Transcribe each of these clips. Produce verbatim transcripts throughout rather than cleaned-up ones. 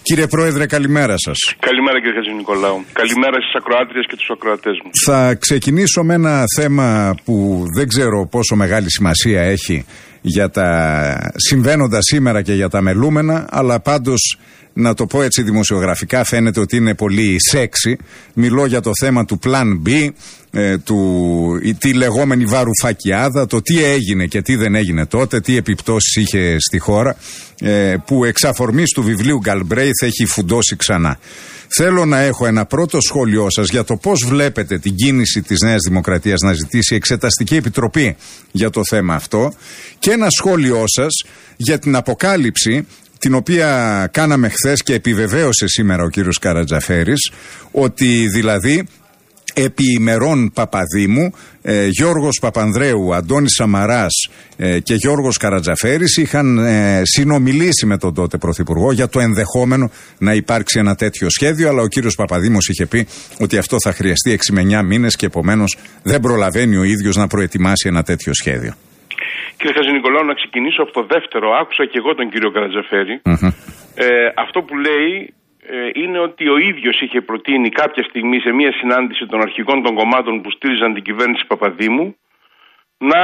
Κύριε Πρόεδρε, καλημέρα σας. Καλημέρα κύριε Χατζηνικολάου. Καλημέρα στις ακροάτριες και τους ακροατές μου. Θα ξεκινήσω με ένα θέμα που δεν ξέρω πόσο μεγάλη σημασία έχει για τα συμβαίνοντα σήμερα και για τα μελούμενα, αλλά πάντως να το πω έτσι δημοσιογραφικά φαίνεται ότι είναι πολύ σεξι. Μιλώ για το θέμα του Plan B, ε, του, τη λεγόμενη Βαρουφακιάδα, το τι έγινε και τι δεν έγινε τότε, τι επιπτώσεις είχε στη χώρα, ε, που εξ αφορμής του βιβλίου Γκαλμπρέιθ έχει φουντώσει ξανά. Θέλω να έχω ένα πρώτο σχόλιο σας για το πώς βλέπετε την κίνηση της Νέας Δημοκρατίας να ζητήσει εξεταστική επιτροπή για το θέμα αυτό και ένα σχόλιο σας για την αποκάλυψη την οποία κάναμε χθες και επιβεβαίωσε σήμερα ο κύριος Καρατζαφέρης, ότι δηλαδή επί ημερών Παπαδήμου, ε, Γιώργος Παπανδρέου, Αντώνης Σαμαράς ε, και Γιώργος Καρατζαφέρης είχαν ε, συνομιλήσει με τον τότε Πρωθυπουργό για το ενδεχόμενο να υπάρξει ένα τέτοιο σχέδιο, αλλά ο κύριος Παπαδήμος είχε πει ότι αυτό θα χρειαστεί έξι με εννιά μήνες και επομένως δεν προλαβαίνει ο ίδιος να προετοιμάσει ένα τέτοιο σχέδιο. Κύριε Χατζηνικολάου, να ξεκινήσω από το δεύτερο. Άκουσα και εγώ τον κύριο Καρατζαφέρη. Mm-hmm. Ε, αυτό που λέει ε, είναι ότι ο ίδιος είχε προτείνει κάποια στιγμή σε μια συνάντηση των αρχηγών των κομμάτων που στήριζαν την κυβέρνηση Παπαδήμου να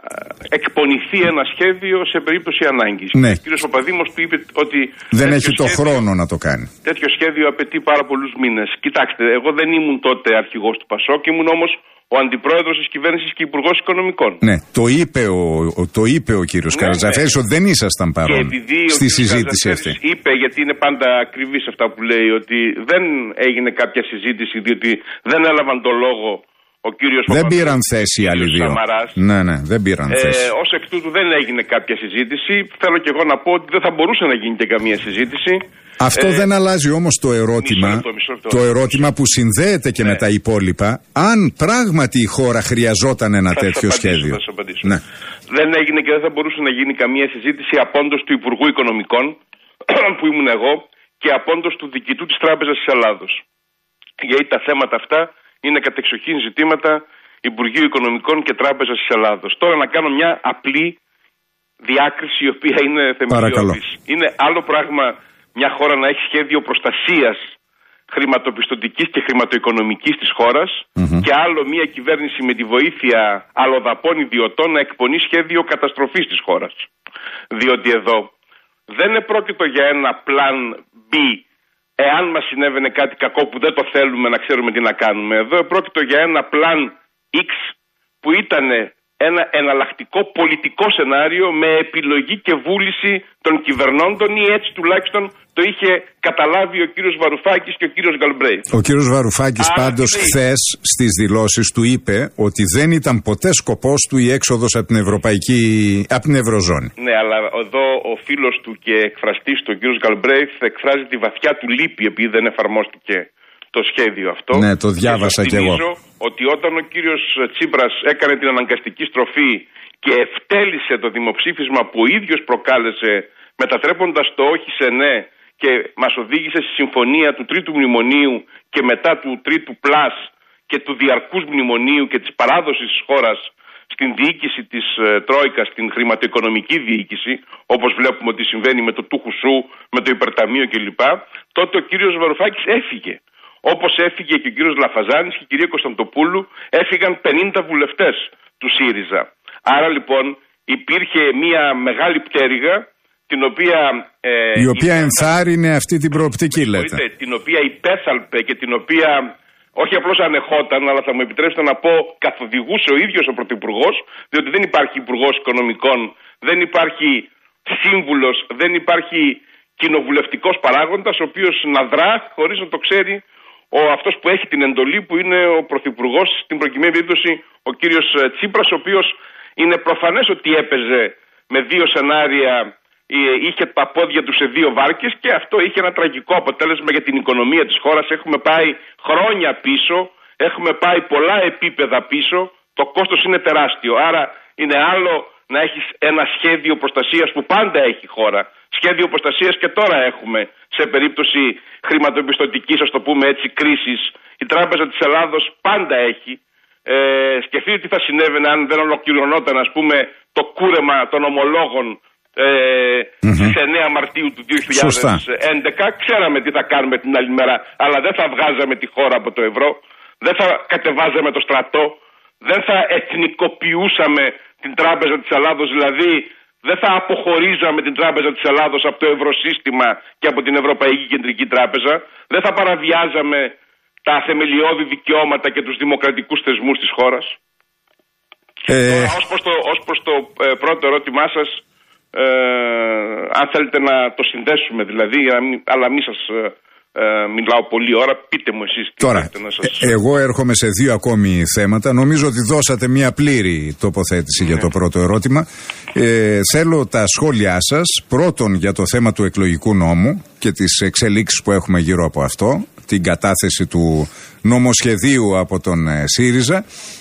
εκπονηθεί ένα σχέδιο σε περίπτωση ανάγκης. Ναι. Ο κύριος Παπαδήμος του είπε ότι δεν έχει το σχέδιο, χρόνο να το κάνει. Τέτοιο σχέδιο απαιτεί πάρα πολλούς μήνες. Κοιτάξτε, εγώ δεν ήμουν τότε αρχηγός του Πασόκ, ήμουν όμως ο αντιπρόεδρος της κυβέρνησης και υπουργός οικονομικών. Ναι, το είπε ο, το είπε ο κύριος ναι, Καρατζαφέρης ναι. ότι δεν ήσασταν παρόν στη συζήτηση αυτή. Είπε, γιατί είναι πάντα ακριβής αυτά που λέει, ότι δεν έγινε κάποια συζήτηση διότι δεν έλαβαν το λόγο ο κύριος δεν πήραν θέση οι άλλοι δύο. Σαμαράς. Ναι, ναι, δεν πήραν ε, θέση. Ως εκ τούτου δεν έγινε κάποια συζήτηση. Θέλω και εγώ να πω ότι δεν θα μπορούσε να γίνει και καμία συζήτηση. Αυτό ε, δεν αλλάζει όμως το ερώτημα, μισό, μισό, μισό, το ερώτημα που συνδέεται και ναι. με τα υπόλοιπα, αν πράγματι η χώρα χρειαζόταν ένα θα τέτοιο απαντήσω, σχέδιο. Θα απαντήσω. Ναι. Δεν έγινε και δεν θα μπορούσε να γίνει καμία συζήτηση απόντος του Υπουργού Οικονομικών, που ήμουν εγώ, και απόντος του διοικητού της Τράπεζας της Ελλάδος. Γιατί τα θέματα αυτά είναι κατεξοχήν ζητήματα Υπουργείου Οικονομικών και Τράπεζας της Ελλάδος. Τώρα να κάνω μια απλή διάκριση η οποία είναι θεμελιώδης. Είναι άλλο πράγμα μια χώρα να έχει σχέδιο προστασίας χρηματοπιστωτικής και χρηματοοικονομικής της χώρας mm-hmm. και άλλο μια κυβέρνηση με τη βοήθεια αλλοδαπών ιδιωτών να εκπονεί σχέδιο καταστροφής της χώρας. Διότι εδώ δεν επρόκειτο για ένα plan B, εάν μας συνέβαινε κάτι κακό που δεν το θέλουμε να ξέρουμε τι να κάνουμε. Εδώ επρόκειτο για ένα plan X που ήταν ένα εναλλακτικό πολιτικό σενάριο με επιλογή και βούληση των κυβερνώντων, ή έτσι τουλάχιστον το είχε καταλάβει ο κύριος Βαρουφάκης και ο κύριος Γκαλμπρέιθ. Ο κύριος Βαρουφάκης Άρα, πάντως λέει... χθες στις δηλώσεις του είπε ότι δεν ήταν ποτέ σκοπός του η έξοδος από την Ευρωπαϊκή, από την Ευρωζώνη. Ναι, αλλά εδώ ο φίλος του και εκφραστής του, ο κύριος Γκαλμπρέιθ, εκφράζει τη βαθιά του λύπη επειδή δεν εφαρμόστηκε το σχέδιο αυτό. Ναι, το διάβασα κι εγώ. Ότι όταν ο κύριος Τσίπρας έκανε την αναγκαστική στροφή και ευτέλισε το δημοψήφισμα που ο ίδιος προκάλεσε, μετατρέποντας το όχι σε ναι, και μας οδήγησε στη συμφωνία του τρίτου μνημονίου και μετά του τρίτου πλάς και του διαρκούς μνημονίου και της παράδοσης της χώρας στην διοίκηση της ε, Τρόικας, στην χρηματοοικονομική διοίκηση, όπως βλέπουμε ότι συμβαίνει με το Τούχουσου, με το Υπερταμείο κλπ. Τότε ο κύριος Βαρουφάκης έφυγε. Όπως έφυγε και ο κύριος Λαφαζάνης και η κυρία Κωνσταντοπούλου, έφυγαν πενήντα βουλευτές του ΣΥΡΙΖΑ. Άρα λοιπόν υπήρχε μια μεγάλη πτέρυγα, την οποία... Ε, η οποία υπέθα... ενθάρρυνε αυτή την προοπτική, λέτε. Την οποία υπέθαλπε και την οποία όχι απλώς ανεχόταν, αλλά θα μου επιτρέψετε να πω καθοδηγούσε ο ίδιος ο Πρωθυπουργός, διότι δεν υπάρχει Υπουργός Οικονομικών, δεν υπάρχει σύμβουλος, δεν υπάρχει κοινοβουλευτικός παράγοντας, ο οποίος να δρά χωρίς να το ξέρει ο αυτός που έχει την εντολή, που είναι ο Πρωθυπουργός, στην προκειμένη περίπτωση ο κύριος Τσίπρας, ο οποίος είναι προφανές ότι έπαιζε με δύο σενάρια, είχε τα πόδια του σε δύο βάρκες, και αυτό είχε ένα τραγικό αποτέλεσμα για την οικονομία της χώρας. Έχουμε πάει χρόνια πίσω, έχουμε πάει πολλά επίπεδα πίσω, το κόστος είναι τεράστιο. Άρα είναι άλλο να έχεις ένα σχέδιο προστασίας που πάντα έχει η χώρα. Σχέδιο προστασίας και τώρα έχουμε σε περίπτωση χρηματοπιστωτικής, ας το πούμε έτσι, κρίσης. Η Τράπεζα της Ελλάδος πάντα έχει. Ε, σκεφτείτε τι θα συνέβαινε αν δεν ολοκληρωνόταν, ας πούμε, το κούρεμα των ομολόγων ε, mm-hmm. στις εννέα Μαρτίου του δύο χιλιάδες έντεκα. Σωστά. Ξέραμε τι θα κάνουμε την άλλη μέρα, αλλά δεν θα βγάζαμε τη χώρα από το ευρώ, δεν θα κατεβάζαμε το στρατό, δεν θα εθνικοποιούσαμε την Τράπεζα της Ελλάδος, δηλαδή δεν θα αποχωρίζαμε την Τράπεζα της Ελλάδος από το ευρωσύστημα και από την Ευρωπαϊκή Κεντρική Τράπεζα, δεν θα παραβιάζαμε τα θεμελιώδη δικαιώματα και τους δημοκρατικούς θεσμούς της χώρας. Ε... Τώρα, ως προς το, ως προς το ε, πρώτο ερώτημά σας, ε, αν θέλετε να το συνδέσουμε δηλαδή, αλλά μην σας ε, ε, μιλάω πολλή ώρα, πείτε μου εσείς. Τώρα, να σας... εγώ έρχομαι σε δύο ακόμη θέματα. Νομίζω ότι δώσατε μια πλήρη τοποθέτηση ναι. για το πρώτο ερώτημα. Ε, θέλω τα σχόλιά σας, πρώτον για το θέμα του εκλογικού νόμου και τις εξελίξεις που έχουμε γύρω από αυτό, την κατάθεση του νομοσχεδίου από τον ε, ΣΥΡΙΖΑ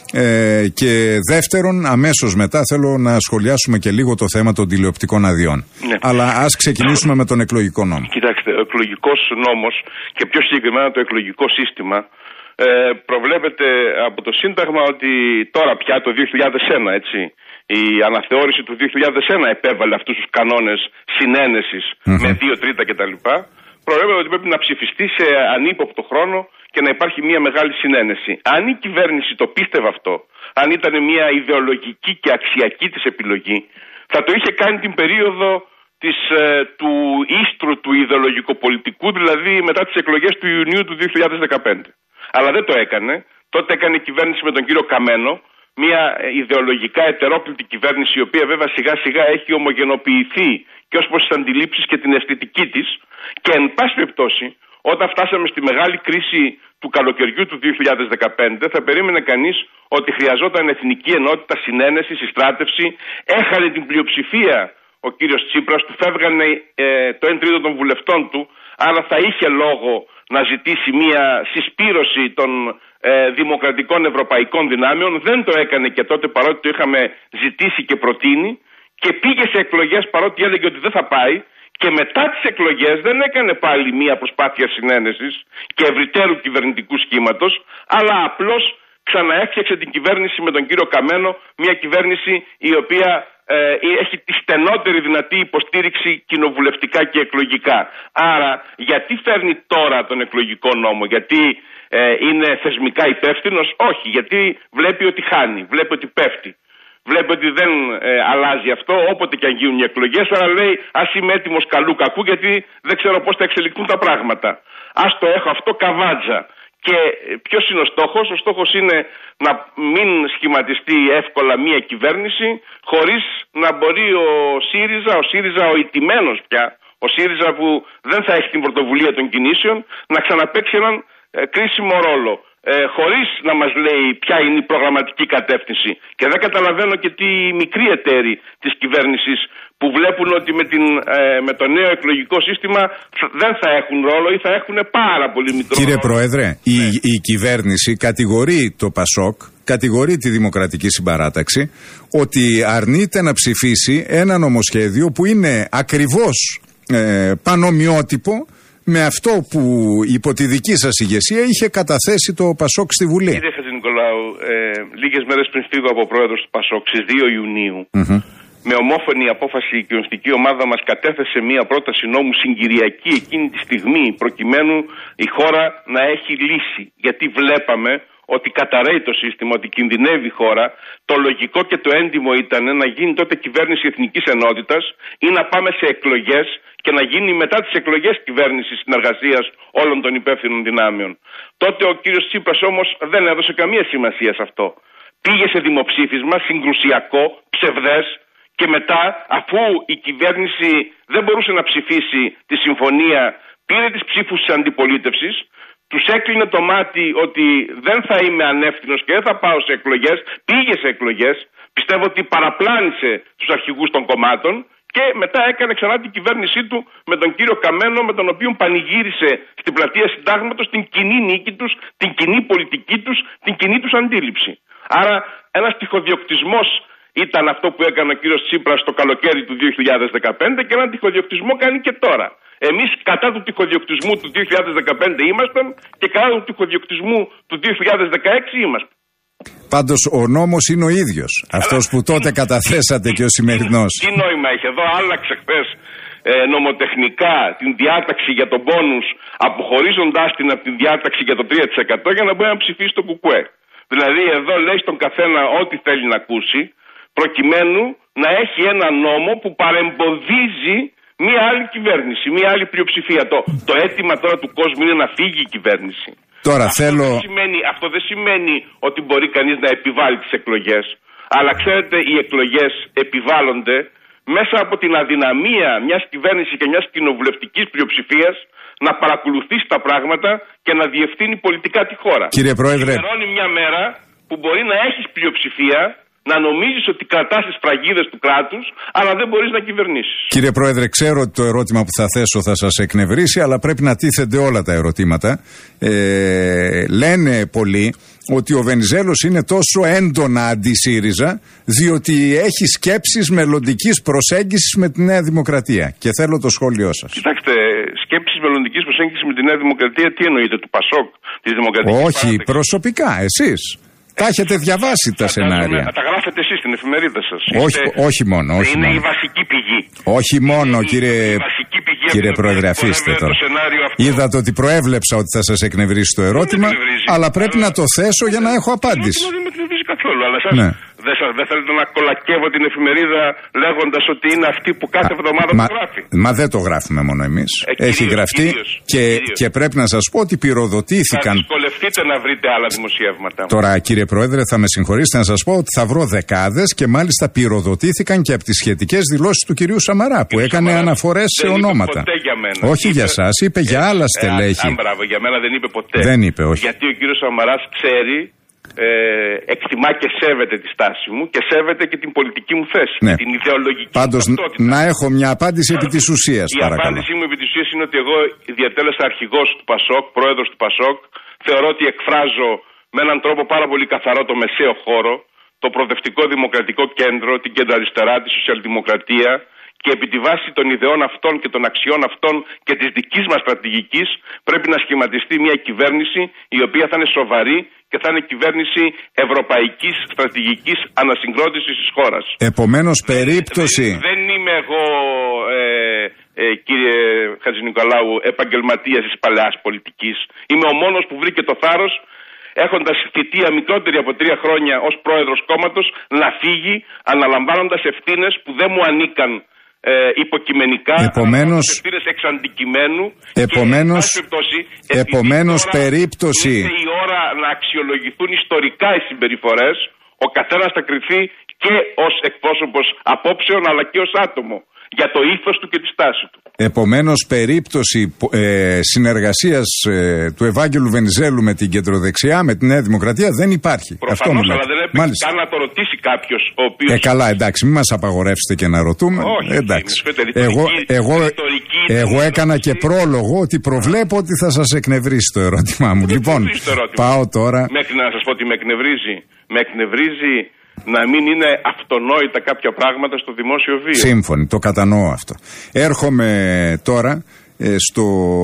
ε, και δεύτερον αμέσως μετά θέλω να σχολιάσουμε και λίγο το θέμα των τηλεοπτικών αδειών. Ναι. Αλλά ας ξεκινήσουμε με τον εκλογικό νόμο. Κοιτάξτε, ο εκλογικός νόμος και πιο συγκεκριμένα το εκλογικό σύστημα ε, προβλέπεται από το Σύνταγμα ότι τώρα πια το δύο χιλιάδες ένα, έτσι, η αναθεώρηση του δύο χιλιάδες ένα επέβαλε αυτούς τους κανόνες συνένεσης mm-hmm. με δύο τρίτα κτλ. Προβλέπεται ότι πρέπει να ψηφιστεί σε ανύποπτο χρόνο και να υπάρχει μια μεγάλη συνένεση. Αν η κυβέρνηση το πίστευε αυτό, αν ήταν μια ιδεολογική και αξιακή της επιλογή, θα το είχε κάνει την περίοδο της, ε, του ίστρου του ιδεολογικοπολιτικού, δηλαδή μετά τις εκλογές του Ιουνίου του δύο χιλιάδες δεκαπέντε. Αλλά δεν το έκανε. Τότε έκανε η κυβέρνηση με τον κύριο Καμένο, μια ιδεολογικά ετερόκλητη κυβέρνηση, η οποία βέβαια σιγά σιγά έχει ομογενοποιηθεί και ως προς τις αντιλήψεις και την αισθητική της, και εν πάση περιπτώσει, όταν φτάσαμε στη μεγάλη κρίση του καλοκαιριού του δύο χιλιάδες δεκαπέντε, θα περίμενε κανείς ότι χρειαζόταν εθνική ενότητα, συνένεση, συστράτευση. Έχανε την πλειοψηφία ο κύριος Τσίπρας, του φεύγανε ε, το ένα τρίτο των βουλευτών του, άρα θα είχε λόγο να ζητήσει μια συσπήρωση των ε, δημοκρατικών ευρωπαϊκών δυνάμεων. Δεν το έκανε και τότε, παρότι το είχαμε ζητήσει και προτείνει, και πήγε σε εκλογές παρότι έλεγε ότι δεν θα πάει, και μετά τις εκλογές δεν έκανε πάλι μια προσπάθεια συνένεσης και ευρυτέρου κυβερνητικού σχήματος, αλλά απλώς ξαναέφτιαξε την κυβέρνηση με τον κύριο Καμένο, μια κυβέρνηση η οποία ε, έχει τη στενότερη δυνατή υποστήριξη κοινοβουλευτικά και εκλογικά. Άρα γιατί φέρνει τώρα τον εκλογικό νόμο? Γιατί ε, είναι θεσμικά υπεύθυνος? Όχι, γιατί βλέπει ότι χάνει, βλέπει ότι πέφτει. Βλέπει ότι δεν ε, αλλάζει αυτό όποτε και αν γίνουν οι εκλογές, αλλά λέει ας είμαι έτοιμος καλού κακού, γιατί δεν ξέρω πώς θα εξελιχθούν τα πράγματα. Ας το έχω αυτό καβάτζα. Και ποιος είναι ο στόχος? Ο στόχος είναι να μην σχηματιστεί εύκολα μία κυβέρνηση χωρίς να μπορεί ο ΣΥΡΙΖΑ, ο ΣΥΡΙΖΑ ο ηττημένος πια, ο ΣΥΡΙΖΑ που δεν θα έχει την πρωτοβουλία των κινήσεων, να ξαναπαίξει έναν ε, κρίσιμο ρόλο. Ε, χωρίς να μας λέει ποια είναι η προγραμματική κατεύθυνση. Και δεν καταλαβαίνω και τι μικροί εταίροι της κυβέρνησης που βλέπουν ότι με, την, ε, με το νέο εκλογικό σύστημα δεν θα έχουν ρόλο ή θα έχουν πάρα πολύ μικρό Κύριε ρόλο. Πρόεδρε, ναι. η, η κυβέρνηση κατηγορεί το ΠΑΣΟΚ, κατηγορεί τη Δημοκρατική Συμπαράταξη ότι αρνείται να ψηφίσει ένα νομοσχέδιο που είναι ακριβώς ε, πανομοιότυπο με αυτό που υπό τη δική σας ηγεσία είχε καταθέσει το ΠΑΣΟΚ στη Βουλή. Κύριε Χατζηνικολάου, ε, λίγες μέρες πριν φύγω από πρόεδρος του ΠΑΣΟΚ, στις δύο Ιουνίου, mm-hmm. με ομόφωνη απόφαση η κοινωνιστική ομάδα μας κατέθεσε μία πρόταση νόμου συγκυριακή εκείνη τη στιγμή, προκειμένου η χώρα να έχει λύση. Γιατί βλέπαμε ότι καταραίει το σύστημα, ότι κινδυνεύει η χώρα. Το λογικό και το έντιμο ήταν να γίνει τότε κυβέρνηση εθνικής ενότητας ή να πάμε σε εκλογές και να γίνει μετά τις εκλογές κυβέρνηση συνεργασίας όλων των υπεύθυνων δυνάμεων. Τότε ο κύριος Τσίπρας όμως δεν έδωσε καμία σημασία σε αυτό. Πήγε σε δημοψήφισμα συγκρουσιακό, ψευδές, και μετά, αφού η κυβέρνηση δεν μπορούσε να ψηφίσει τη συμφωνία, πήρε τις ψήφους της αντιπολίτευσης, τους έκλεινε το μάτι ότι δεν θα είμαι ανεύθυνος και δεν θα πάω σε εκλογές, πήγε σε εκλογές, πιστεύω ότι παραπλάνησε τους αρχηγούς των κομμάτων και μετά έκανε ξανά την κυβέρνησή του με τον κύριο Καμένο, με τον οποίο πανηγύρισε στην πλατεία Συντάγματος την κοινή νίκη τους, την κοινή πολιτική τους, την κοινή τους αντίληψη. Άρα ένας τυχοδιοκτισμός ήταν αυτό που έκανε ο κύριος Τσίπρας το καλοκαίρι του δύο χιλιάδες δεκαπέντε και έναν τυχοδιοκτισμό κάνει και τώρα. Εμείς κατά του τυχοδιοκτισμού του δύο χιλιάδες δεκαπέντε ήμασταν και κατά του τυχοδιοκτισμού του δύο χιλιάδες δεκαέξι είμαστε. Πάντως ο νόμος είναι ο ίδιος. Αυτός που τότε καταθέσατε και ο σημερινός. Τι νόημα έχει εδώ, άλλαξε χθες ε, νομοτεχνικά την διάταξη για τον πόνους, αποχωρίζοντάς την από την διάταξη για το τρία τοις εκατό για να μπορεί να ψηφίσει το κουκουέ. Δηλαδή εδώ λέει στον καθένα ό,τι θέλει να ακούσει, προκειμένου να έχει ένα νόμο που παρεμποδίζει μία άλλη κυβέρνηση, μία άλλη πλειοψηφία. Το, το αίτημα τώρα του κόσμου είναι να φύγει η κυβέρνηση. Τώρα αυτό, θέλω... δεν σημαίνει, αυτό δεν σημαίνει ότι μπορεί κανείς να επιβάλλει τις εκλογές. Αλλά ξέρετε, οι εκλογές επιβάλλονται μέσα από την αδυναμία μιας κυβέρνησης και μιας κοινοβουλευτικής πλειοψηφίας να παρακολουθήσει τα πράγματα και να διευθύνει πολιτικά τη χώρα. Κύριε Πρόεδρε, ξημερώνει μια μέρα που μπορεί να έχεις πλειοψηφία, να νομίζεις ότι κρατάς τις φραγίδες του κράτους, αλλά δεν μπορείς να κυβερνήσεις. Κύριε Πρόεδρε, ξέρω ότι το ερώτημα που θα θέσω θα σας εκνευρίσει, αλλά πρέπει να τίθενται όλα τα ερωτήματα. Ε, λένε πολλοί ότι ο Βενιζέλος είναι τόσο έντονα αντι-ΣΥΡΙΖΑ, διότι έχει σκέψεις μελλοντικής προσέγγισης με τη Νέα Δημοκρατία. Και θέλω το σχόλιο σας. Κοιτάξτε, σκέψεις μελλοντικής προσέγγισης με τη Νέα Δημοκρατία, τι εννοείτε, του Πασόκ, της Δημοκρατικής Όχι, Παράταξης? Προσωπικά, εσείς. Τα έχετε διαβάσει τα σενάρια. Τα γράφετε εσείς στην εφημερίδα σας. Όχι, Είστε... όχι μόνο. Όχι είναι μόνο. η βασική πηγή. Όχι μόνο, κύριε, κύριε Πρόεδρε, αφήστε τώρα. Είδατε ότι προέβλεψα ότι θα σας εκνευρίσει το ερώτημα, αλλά πρέπει αλλά... να το θέσω για να έχω απάντηση. Δεν με εκνευρίζει καθόλου, αλλά σας... Ναι. Δεν, σας, δεν θέλετε να κολακεύω την εφημερίδα λέγοντας ότι είναι αυτή που κάθε εβδομάδα μα, το γράφει. Μα δεν το γράφουμε μόνο εμείς. Ε, κυρίως, Έχει γραφτεί κυρίως, και, κυρίως. και πρέπει να σας πω ότι πυροδοτήθηκαν. Θα δυσκολευτείτε να βρείτε άλλα δημοσιεύματα. Τώρα, κύριε Πρόεδρε, θα με συγχωρήσετε να σας πω ότι θα βρω δεκάδες και μάλιστα πυροδοτήθηκαν και από τις σχετικές δηλώσεις του κυρίου Σαμαρά που έκανε Σαμαράς αναφορές σε ονόματα. Ποτέ για μένα. Όχι είπε... για σας, είπε για άλλα στελέχη. Ε, α, μπράβο, για μένα δεν είπε ποτέ. Δεν είπε, όχι. Γιατί ο κύριος Σαμαράς ξέρει. Ε, εκτιμά και σέβεται τη στάση μου και σέβεται και την πολιτική μου θέση. Ναι. Την ιδεολογική Πάντως, ταυτότητα. να έχω μια απάντηση επί της ουσίας, Η παρακαλώ. απάντησή μου επί της ουσίας είναι ότι εγώ διατέλεσα αρχηγός του Πασόκ, πρόεδρος του Πασόκ. Θεωρώ ότι εκφράζω με έναν τρόπο πάρα πολύ καθαρό το μεσαίο χώρο, το προοδευτικό δημοκρατικό κέντρο, την κεντροαριστερά, τη σοσιαλδημοκρατία. Και επί τη βάση των ιδεών αυτών και των αξιών αυτών και της δικής μας στρατηγικής πρέπει να σχηματιστεί μια κυβέρνηση η οποία θα είναι σοβαρή και θα είναι κυβέρνηση ευρωπαϊκής στρατηγικής ανασυγκρότησης της χώρας. Επομένως, περίπτωση... Δεν, δεν είμαι εγώ, ε, ε, κύριε Χατζηνικολάου, επαγγελματίας της παλαιάς πολιτικής. Είμαι ο μόνος που βρήκε το θάρρος, έχοντας θητεία μικρότερη από τρία χρόνια ως πρόεδρος κόμματος, να φύγει αναλαμβάνοντας ευθύνες που δεν μου ανήκαν ε, υποκειμενικά, επομένως, ευθύνες εξ αντικειμένου. Επομένως, και, επομένως τώρα, περίπτωση... Είναι η ώρα να αξιολογηθούν ιστορικά οι συμπεριφορές, ο καθένας θα κριθεί και ως εκπρόσωπος απόψεων αλλά και ως άτομο για το ήθος του και τη στάση του. Επομένως, περίπτωση ε, συνεργασίας ε, του Ευάγγελου Βενιζέλου με την κεντροδεξιά, με τη Νέα Δημοκρατία, δεν υπάρχει. Προφανώς, αυτό μου λέτε. Αλλά δεν έπρεπε καν να το ρωτήσει κάποιος ο οποίος... Ε, καλά, εντάξει, μην μας απαγορεύσετε και να ρωτούμε. Όχι, εντάξει. ρητορική, εγώ, εγώ, ρητορική, εγώ έκανα και πρόλογο ότι προβλέπω ότι θα σας εκνευρίσει το ερώτημά μου. Λοιπόν, πάω τώρα... Μέχρι να σας πω ότι με εκνευρίζει. Με εκνευρίζει να μην είναι αυτονόητα κάποια πράγματα στο δημόσιο βίο. Σύμφωνοι, το κατανοώ αυτό. Έρχομαι τώρα ε, στο...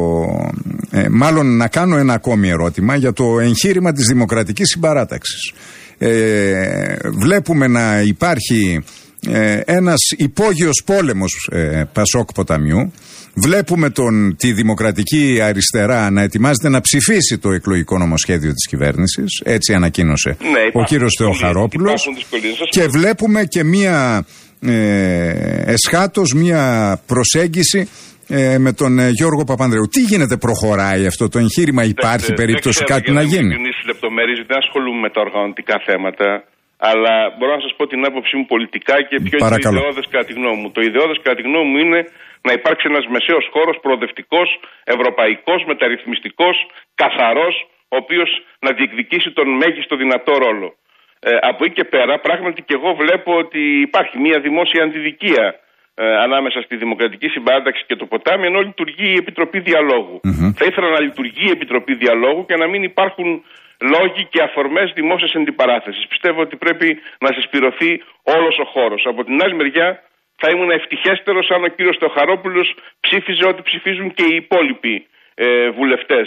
Ε, μάλλον να κάνω ένα ακόμη ερώτημα για το εγχείρημα της δημοκρατικής συμπαράταξης. Ε, βλέπουμε να υπάρχει ε, ένας υπόγειος πόλεμος ε, Πασόκ Ποταμιού. Βλέπουμε τον, τη Δημοκρατική Αριστερά να ετοιμάζεται να ψηφίσει το εκλογικό νομοσχέδιο της κυβέρνησης. Έτσι ανακοίνωσε ναι, ο κύριος Θεοχαρόπουλος. Και βλέπουμε και μία ε, εσχάτως, μία προσέγγιση ε, με τον ε, Γιώργο Παπανδρέου. Τι γίνεται, προχωράει αυτό το εγχείρημα, υπάρχει δεν, περίπτωση δεν κάτι να γίνει? Δεν ξέρω λεπτομέρειες, δεν ασχολούμαι με τα οργανωτικά θέματα. Αλλά μπορώ να σας πω την άποψή μου πολιτικά και ποιο είναι το ιδεώδες κατά τη γνώμη μου. Το ιδεώδες κατά τη γνώμη μου είναι να υπάρξει ένας μεσαίος χώρος προοδευτικός, ευρωπαϊκός, μεταρρυθμιστικός, καθαρός, ο οποίος να διεκδικήσει τον μέγιστο δυνατό ρόλο. Ε, από εκεί και πέρα, πράγματι και εγώ βλέπω ότι υπάρχει μια δημόσια αντιδικία ε, ανάμεσα στη Δημοκρατική Συμπαράταξη και το ποτάμι, ενώ λειτουργεί η Επιτροπή Διαλόγου. Mm-hmm. Θα ήθελα να λειτουργεί η Επιτροπή Διαλόγου και να μην υπάρχουν λόγοι και αφορμές δημόσιας αντιπαράθεσης. Πιστεύω ότι πρέπει να συσπηρωθεί όλος ο χώρος. Από την άλλη μεριά, θα ήμουν ευτυχέστερος αν ο κύριος Θεοχαρόπουλος ψήφιζε ό,τι ψηφίζουν και οι υπόλοιποι ε, βουλευτές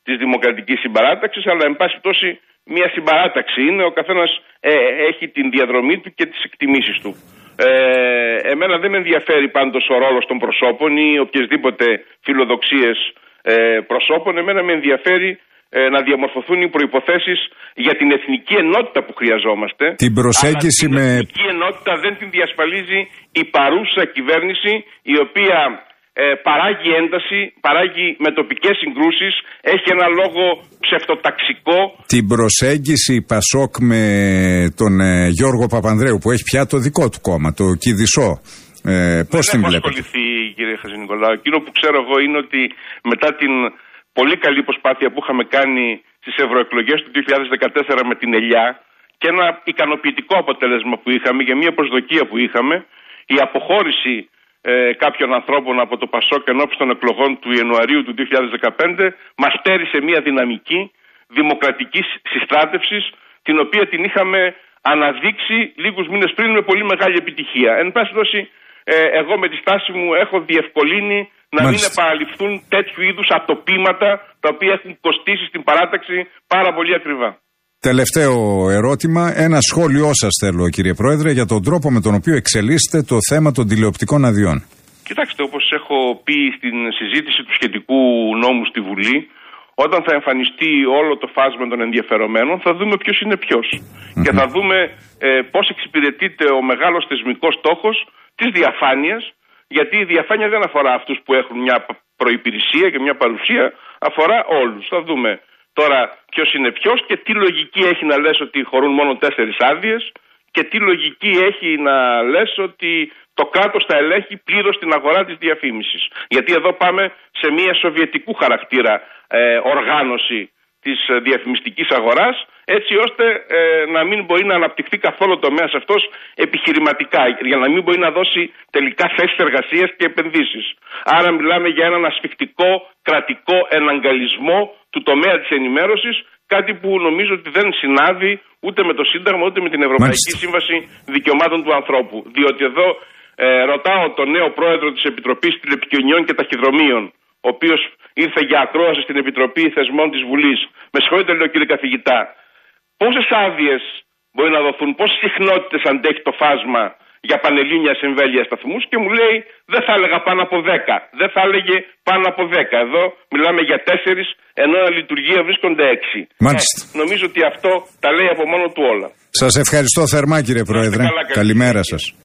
της Δημοκρατικής Συμπαράταξης, αλλά εν πάση πτώση μια συμπαράταξη είναι, ο καθένας ε, έχει την διαδρομή του και τις εκτιμήσεις του. Ε, εμένα δεν με ενδιαφέρει πάντως ο ρόλος των προσώπων ή οποιασδήποτε φιλοδοξίες ε, προσώπων. Εμένα με ενδιαφέρει ε, να διαμορφωθούν οι προϋποθέσεις για την εθνική ενότητα που χρειαζόμαστε. Την προσέγγιση αλλά την με... εθνική ενότητα δεν την διασφαλίζει η παρούσα κυβέρνηση, η οποία ε, παράγει ένταση, παράγει με τοπικές συγκρούσεις, έχει ένα λόγο ψευτοταξικό. Την προσέγγιση Πασόκ με τον ε, Γιώργο Παπανδρέου, που έχει πια το δικό του κόμμα, το Κηδισό. Ε, πώς την βλέπετε? Δεν έχω ασχοληθεί, κύριε Χατζηνικολάου. Εκείνο που ξέρω εγώ είναι ότι μετά την πολύ καλή προσπάθεια που είχαμε κάνει στις ευρωεκλογές του δύο χιλιάδες δεκατέσσερα με την Ελιά και ένα ικανοποιητικό αποτέλεσμα που είχαμε για μια προσδοκία που είχαμε, η αποχώρηση ε, κάποιων ανθρώπων από το Πασόκ ενώπιση των εκλογών του Ιανουαρίου του δύο χιλιάδες δεκαπέντε μας στέρισε μια δυναμική δημοκρατικής συστράτευσης, την οποία την είχαμε αναδείξει λίγους μήνες πριν με πολύ μεγάλη επιτυχία. Εν πάση δώσει, ε, εγώ με τη στάση μου έχω διευκολύνει να Μάλιστα. μην επαναληφθούν τέτοιου είδους ατοπήματα τα οποία έχουν κοστίσει στην παράταξη πάρα πολύ ακριβά. Τελευταίο ερώτημα, ένα σχόλιο σας θέλω, κύριε Πρόεδρε, για τον τρόπο με τον οποίο εξελίσσεται το θέμα των τηλεοπτικών αδειών. Κοιτάξτε, όπως έχω πει στην συζήτηση του σχετικού νόμου στη Βουλή, όταν θα εμφανιστεί όλο το φάσμα των ενδιαφερομένων, θα δούμε ποιος είναι ποιος. Mm-hmm. Και θα δούμε ε, πώς εξυπηρετείται ο μεγάλος θεσμικός στόχος της διαφάνειας, γιατί η διαφάνεια δεν αφορά αυτούς που έχουν μια προϋπηρεσία και μια παρουσία, αφορά όλους. Θα δούμε τώρα ποιος είναι ποιος και τι λογική έχει να λες ότι χωρούν μόνο τέσσερις άδειες και τι λογική έχει να λες ότι το κράτος θα ελέγχει πλήρως την αγορά της διαφήμισης. Γιατί εδώ πάμε σε μια σοβιετικού χαρακτήρα ε, οργάνωση της ε, διαφημιστικής αγοράς, έτσι ώστε ε, να μην μπορεί να αναπτυχθεί καθόλου το τομέας αυτός επιχειρηματικά, για να μην μπορεί να δώσει τελικά θέσεις εργασίας και επενδύσεις. Άρα μιλάμε για έναν ασφικτικό κρατικό εναγκαλισμό του τομέα της ενημέρωσης, κάτι που νομίζω ότι δεν συνάδει ούτε με το Σύνταγμα ούτε με την Ευρωπαϊκή Μάλιστα. Σύμβαση Δικαιωμάτων του Ανθρώπου. Διότι εδώ ε, ρωτάω τον νέο πρόεδρο της Επιτροπής Τηλεπικοινωνιών και Ταχυδρομείων, ο οποίος ήρθε για ακρόαση στην Επιτροπή Θεσμών της Βουλής. Με συγχωρείτε, λέω κύριε καθηγητά, πόσες άδειες μπορεί να δοθούν, πόσες συχνότητες αντέχει το φάσμα για πανελλήνιας εμβέλειας σταθμούς, και μου λέει δεν θα έλεγα πάνω από δέκα. Δεν θα έλεγε πάνω από δέκα. Εδώ μιλάμε για τέσσερις, ενώ η λειτουργία βρίσκονται έξι. Μάλιστα. Ε, νομίζω ότι αυτό τα λέει από μόνο του όλα. Σας ευχαριστώ θερμά, κύριε Πρόεδρε. Καλά, καλημέρα σας.